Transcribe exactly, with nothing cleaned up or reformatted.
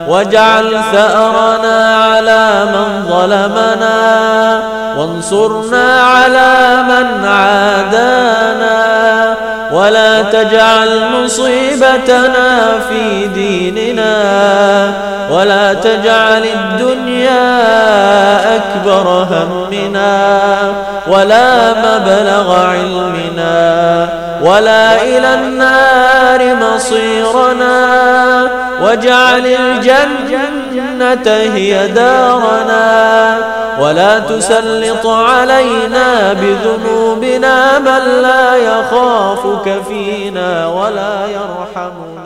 واجعل ثأرنا على من ظلمنا وانصرنا على من عادانا ولا تجعل مصيبتنا في ديننا ولا تجعل الدنيا أكبر همنا ولا مبلغ علمنا ولا إلى النار مصيرنا واجعل الجنة هي دارنا ولا تسلط علينا بذنوبنا من لا يخافك فينا ولا يرحمنا.